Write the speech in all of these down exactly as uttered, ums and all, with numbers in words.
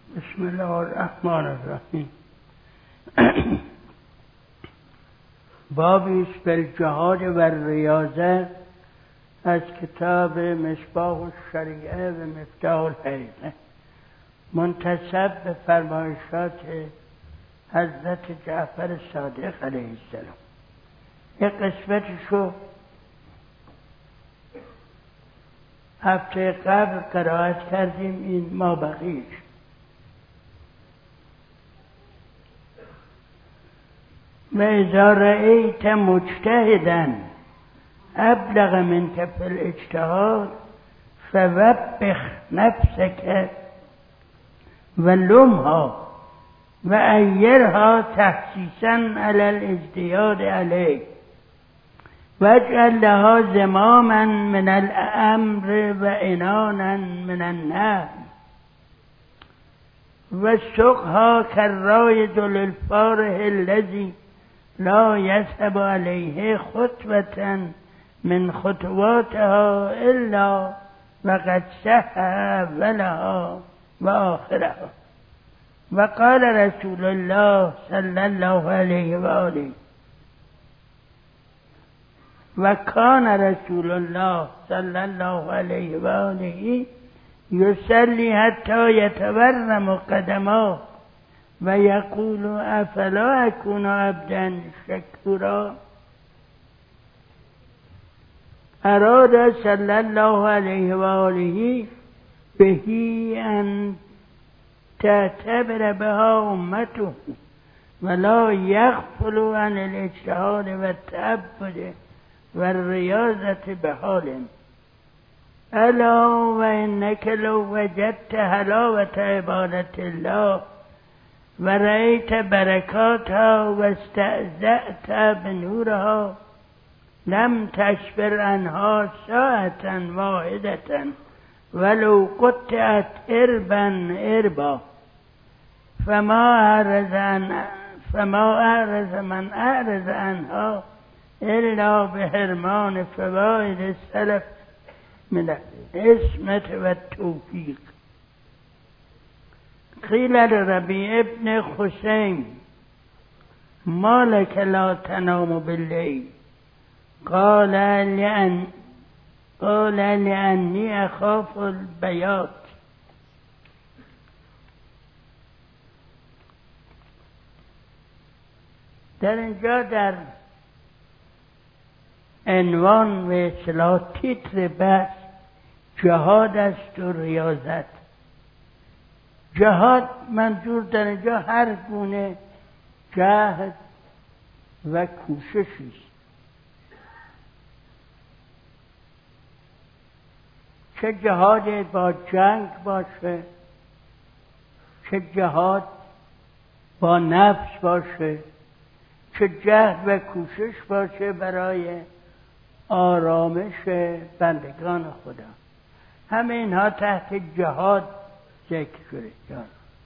بسم الله الرحمن الرحیم. بابی است بالجهاد و ریاضه از کتاب مصباح الشریعه و مفتاح الحقیقه، منتسب به فرمایشات حضرت جعفر صادق علیه السلام. یک قسمتشو هفته قبل قرائت کردیم، این ما بقیش. و اذا رأیت مجتهدا ابلغ منك في الاجتهاد فوبخ نفسك ولمها وأيرها تحسيسا على الازدياد عليه واجعل لها زماما من الأمر وعنانا من النهي وسقها كالرايد للفارح الذي لا يذهب عليه خطوة من خطواتها إلا وقد سهى أولها وآخرها. وقال رسول الله صلى الله عليه وآله وكان رسول الله صلى الله عليه وآله يصلي حتى يتورم قدماه ويقول أفلا أكون عبدا شكورا. أراد صلى الله عليه وآله به أن تعتبر بها أمته ولا يغفل عن الاجتهاد والتعبد والرياضة بحال. ألا وإنك لو وجدت حلاوة عبادة الله ورأيت بركاتها واستأذأت بنورها لم تشبر عنها ساعة واحدة ولو قطعت إربا إربا. فما أعرض عن فما أعرض من أعرض عنها إلا بحرمان فوائد السلف من العصمة والتوفيق. قيل لربيع بن خثيم ما لك لا تنام بالليل؟ قال لأن قال لأني أخاف البياض. در اینجا در عنوان و اصطلاح تیتر بحث جهاد است و ریاضت. جهاد منظور در اینجا هر گونه جهد و کوششی است، چه جهاد با جنگ باشه، چه جهاد با نفس باشه، چه جهد و کوشش باشه برای آرامش بندگان خدا. همه اینها تحت جهاد ذکر شده. جان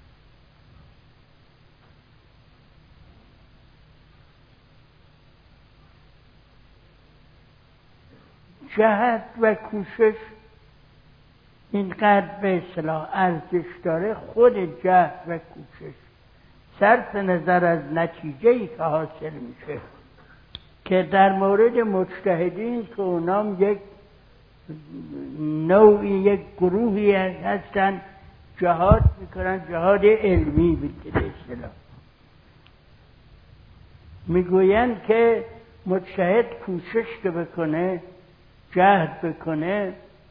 جهد و کوشش اینقدر به اصطلاح ارزش داره، خود جهد و کوشش صرف نظر از نتیجه‌ای که حاصل میشه، که در مورد مجتهدین که اونام یک نوعی یک گروهی هستن جهاد میکنن، جهاد علمی به اصطلاح میگوین که مجتهد کوشش که بکنه، جهد بکنه،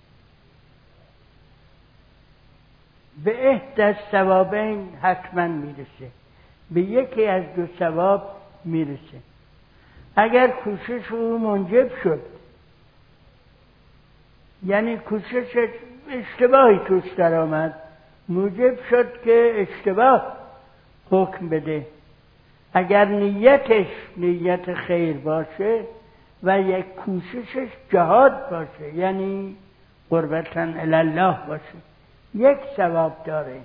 به احد الثوابین حتما میرسه، به یکی از دو ثواب میرسه. اگر کوشش او منجب شد، یعنی کوشش اشتباهی توش در آمد، موجب شد که اشتباه حکم بده، اگر نیتش نیت خیر باشه و یک کوششش جهاد باشه، یعنی قربتاً الله باشه، یک ثواب داره.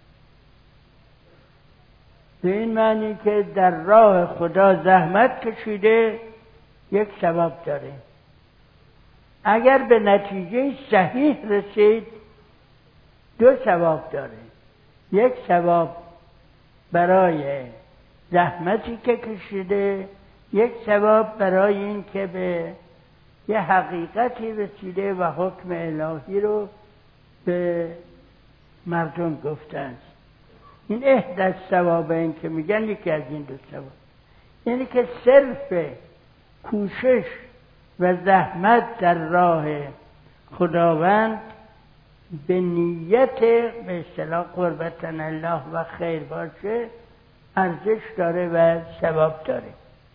به این معنی که در راه خدا زحمت کشیده یک ثواب داره. اگر به نتیجه صحیح رسید دو ثواب داره. یک ثواب برای زحمتی که کشیده، یک ثواب برای این که به یه حقیقتی رسیده و حکم الهی رو به مردم گفتند. این احد از ثواب این که میگن یکی از این دو ثواب، یعنی که صرف کوشش و زحمت در راه خداوند به نیت به اصطلاح قربتن الله و خیر باشه ارزش داره و ثواب داره.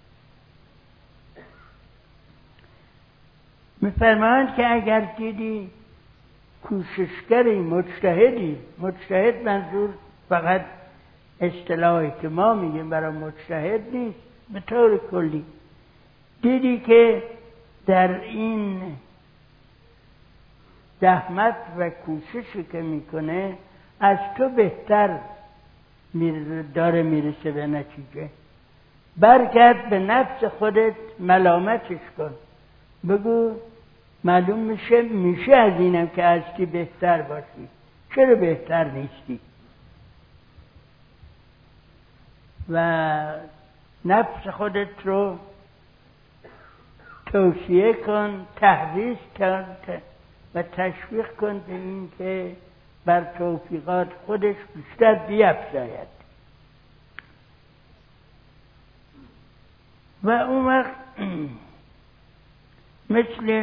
می‌فرمایند که اگر دیدی کوششگری مجتهدی، مجتهد منظور فقط اصطلاحی که ما میگیم برای مجتهد نیست، به طور کلی دیدی که در این زحمت و کوششی که میکنه از تو بهتر داره میرسه به نتیجه، برگرد به نفس خودت ملامتش کن، بگو معلوم میشه میشه از اینم که هستی بهتر باشی، چرا بهتر نیستی؟ و نفس خودت رو توصیه کن، تحریض کن و تشویق کن به این که بر توفیقات خودش بیشتر بیفزاید. و اون وقت مثل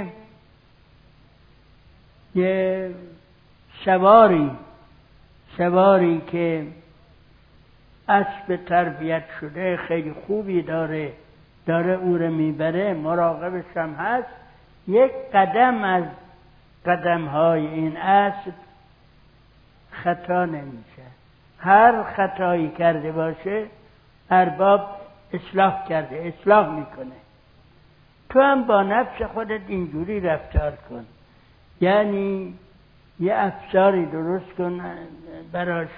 یه سواری سواری که اسب تربیت شده خیلی خوبی داره داره او رو میبره، مراقبش هم هست، یک قدم از قدم‌های این اسب خطا نمیشه، هر خطایی کرده باشه ارباب اصلاح کرده، اصلاح میکنه. تو هم با نفس خودت اینجوری رفتار کن، یعنی یه افساری درست کن براش،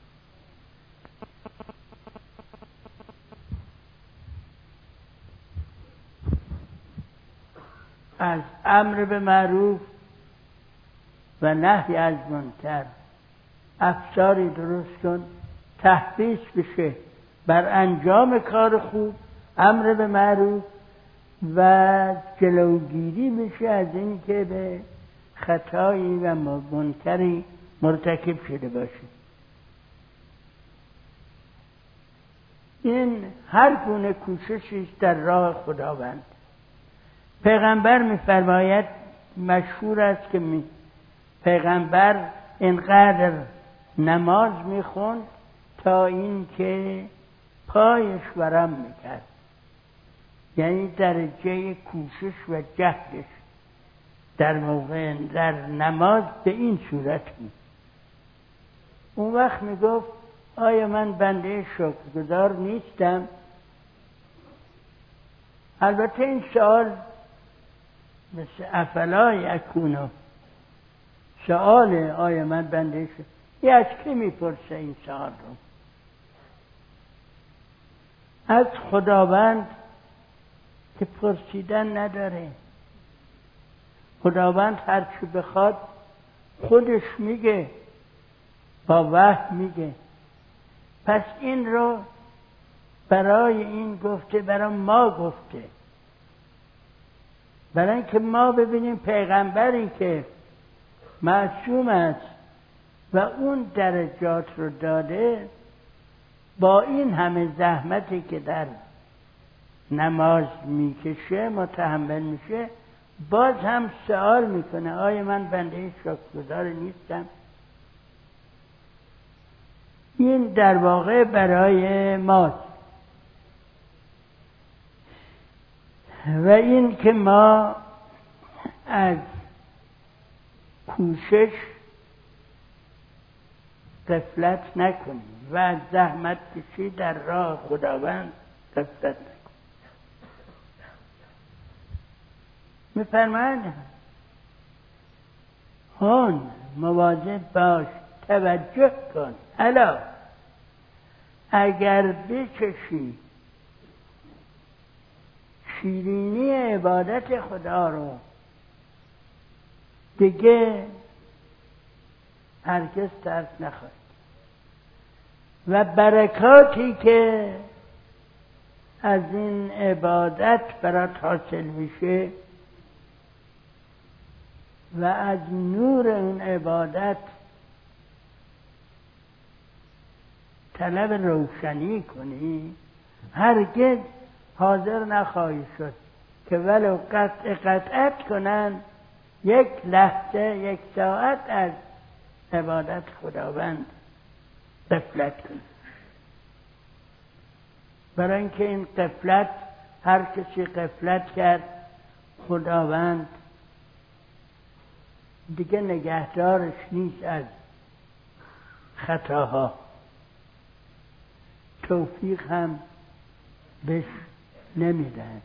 از امر به معروف و نهی از منکر افساری درست کن، تحریص بشه بر انجام کار خوب، امر به معروف، و جلوگیری بشه از این که به خطایی و منکری مرتکب شده باشه. این هر گونه کوششی در راه خداوند. پیغمبر می‌فرماید، مشهور است که می پیغمبر اینقدر نماز میخوند تا این که پایش ورم میکرد، یعنی درجه کوشش و جهدش در موقع در نماز به این صورت بود. اون وقت میگفت آیا من بنده شکرگزار نیستم؟ البته این سوال مثل افلا یکونو، سوال آیا من بنده شکر، یه از کی میپرسه این سوال رو؟ از خداوند که پرسیدن نداره. خداوند هر چی بخواد خودش میگه، با وحی میگه. پس این رو برای این گفته، برای ما گفته، برای اینکه ما ببینیم پیغمبری که معصوم است و اون درجات رو داده، با این همه زحمتی که در نماز میکشه متحمل میشه، باز هم سوال میکنه آیا من بنده شکرگزار نیستم؟ این در واقع برای ماست. و این که ما از کوشش غفلت نکنیم و از زحمت کشی در راه خداوند غفلت نکنیم. می‌فرمایند هون مواظب باش، توجه کن، الا اگر بچشی شیرینی عبادت خدا رو، دیگه هرگز ترک نخواهی. و برکاتی که از این عبادت برات حاصل میشه و از نور اون عبادت طلب روشنی کنی، هرگز حاضر نخواهی شد که ولو قطع قطعت کنن یک لحظه یک ساعت از عبادت خداوند غفلت کنی. برای اینکه این غفلت، هر کسی غفلت کرد خداوند دیگه نگهدارش نیست از خطاها، توفیق هم بهش نمیدن.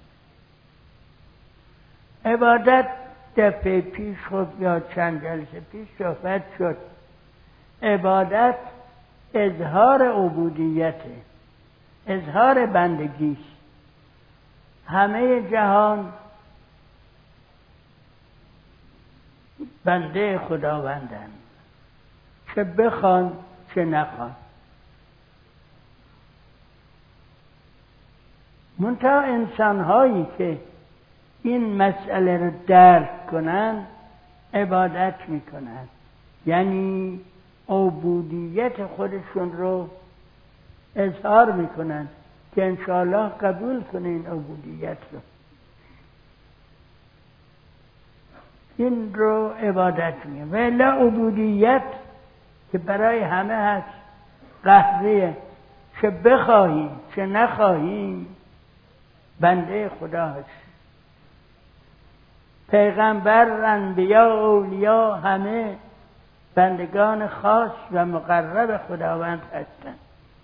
عبادت دفعه پیش خود یا چند جلسه پیش صحبت شد، عبادت اظهار عبودیته، اظهار بندگیست. همه جهان بنده خداوندن، چه بخوان چه نخوان. منتها انسان هایی که این مسئله رو درک کنن عبادت میکنن، یعنی عبودیت خودشون رو اظهار میکنن که انشاءالله قبول کنه این عبودیت رو. این رو عبادت میگن. و الا عبودیت که برای همه هست، قهریه، چه بخواهیم چه نخواهیم بنده خدا هست. پیغمبر، انبیا، اولیا همه بندگان خاص و مقرب خداوند هستند.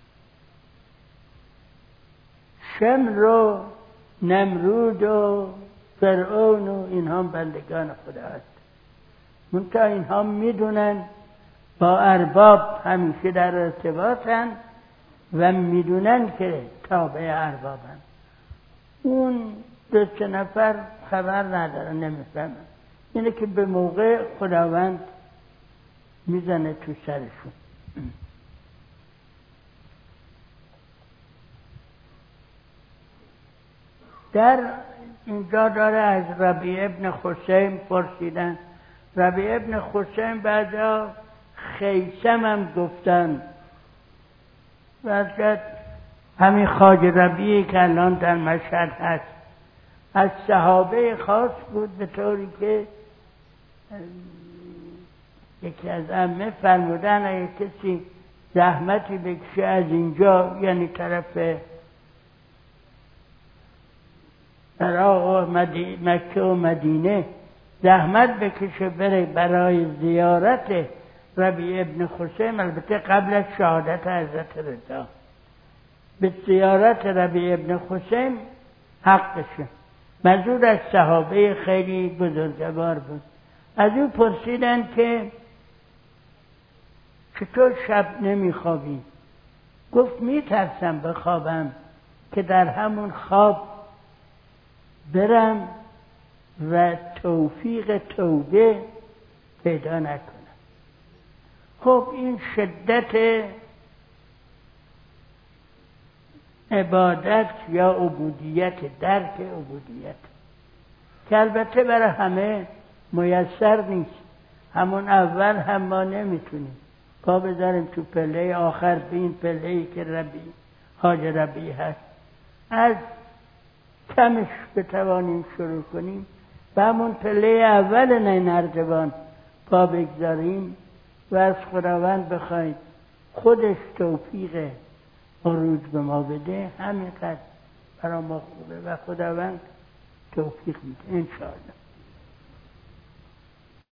شم رو نمرود و فرعون و اینها بندگان خدا هست. منتها اینها میدونن با ارباب همیشه در ارتباطن و میدونن که تابع اربابن. اون دو سه نفر خبر ندارن، نمیفهمن. اینه که به موقع خداوند میزنه تو سرشون. در اینجا داره از ربیع ابن خثیم پرسیدن. ربیع ابن خثیم بعدا خیثم هم گفتن. بعد همین خواجه ربیعی که الان در مشهد هست از صحابه خاص بود، به طوری که یکی از ائمه فرمودن اگه کسی زحمتی بکشه از اینجا، یعنی طرف عراق و مکه و مدینه، زحمت بکشه بره برای زیارت ربیع ابن خثیم، البته قبل از شهادت حضرت رضا، به زیارت ربیع ابن خثیم حقشه. منظور از صحابه خیلی بزرگوار بود. از او پرسیدن که چطور شب نمیخوابی؟ گفت میترسم بخوابم که در همون خواب برم و توفیق توبه پیدا نکنم. خب این شدت عبادت یا عبودیت، درک عبودیت که البته برای همه میسر نیست. همون اول هم ما نمیتونیم پا بذاریم تو پله آخر به این پله‌ای که ربی حاج ربی هست. از کمش بتوانیم شروع کنیم و همون پله اول نه نردبان پا بگذاریم و از خداوند بخوایم خودش توفیق عروج به ما بده، همینقدر برای ما خوبه و خداوند توفیق میده انشاءالله.